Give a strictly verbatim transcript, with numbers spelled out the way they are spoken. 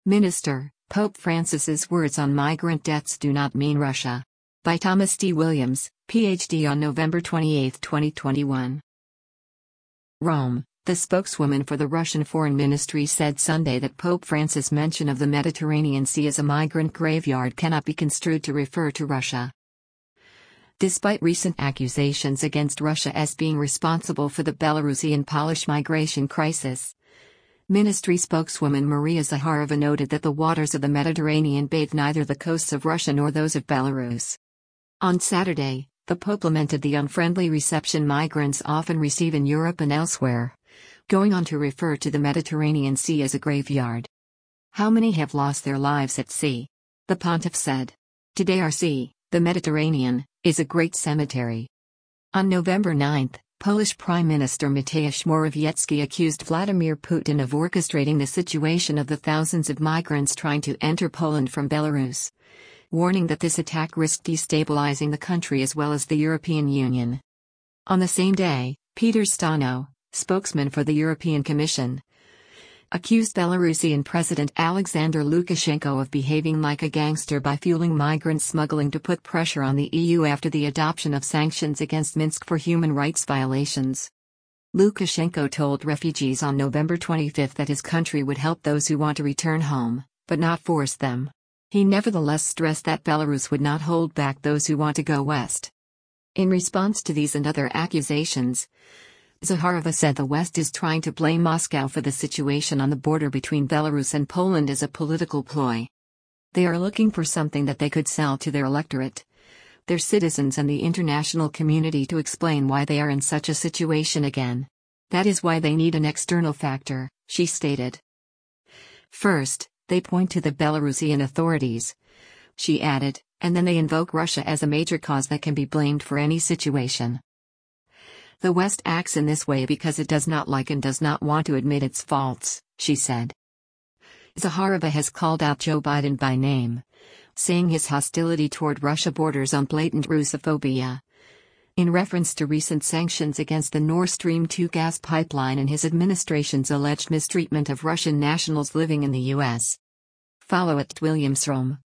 Minister, Pope Francis's words on migrant deaths do not mean Russia. By Thomas D. Williams, P H D on November twenty-eighth, twenty twenty-one. Rome, the spokeswoman for the Russian Foreign Ministry said Sunday that Pope Francis' mention of the Mediterranean Sea as a migrant graveyard cannot be construed to refer to Russia. Despite recent accusations against Russia as being responsible for the Belarusian and Polish migration crisis, Ministry spokeswoman Maria Zakharova noted that the waters of the Mediterranean bathe neither the coasts of Russia nor those of Belarus. On Saturday, the Pope lamented the unfriendly reception migrants often receive in Europe and elsewhere, going on to refer to the Mediterranean Sea as a graveyard. How many have lost their lives at sea? The pontiff said. Today our sea, the Mediterranean, is a great cemetery. On November ninth, Polish Prime Minister Mateusz Morawiecki accused Vladimir Putin of orchestrating the situation of the thousands of migrants trying to enter Poland from Belarus, warning that this attack risked destabilizing the country as well as the European Union. On the same day, Peter Stano, spokesman for the European Commission, accused Belarusian President Alexander Lukashenko of behaving like a gangster by fueling migrant smuggling to put pressure on the E U after the adoption of sanctions against Minsk for human rights violations. Lukashenko told refugees on November twenty-fifth that his country would help those who want to return home, but not force them. He nevertheless stressed that Belarus would not hold back those who want to go west. In response to these and other accusations, Zakharova said the West is trying to blame Moscow for the situation on the border between Belarus and Poland as a political ploy. They are looking for something that they could sell to their electorate, their citizens and the international community to explain why they are in such a situation again. That is why they need an external factor, she stated. First, they point to the Belarusian authorities, she added, and then they invoke Russia as a major cause that can be blamed for any situation. The West acts in this way because it does not like and does not want to admit its faults, she said. Zakharova has called out Joe Biden by name, saying his hostility toward Russia borders on blatant Russophobia, in reference to recent sanctions against the Nord Stream two gas pipeline and his administration's alleged mistreatment of Russian nationals living in the U S. Follow at Williams Rome.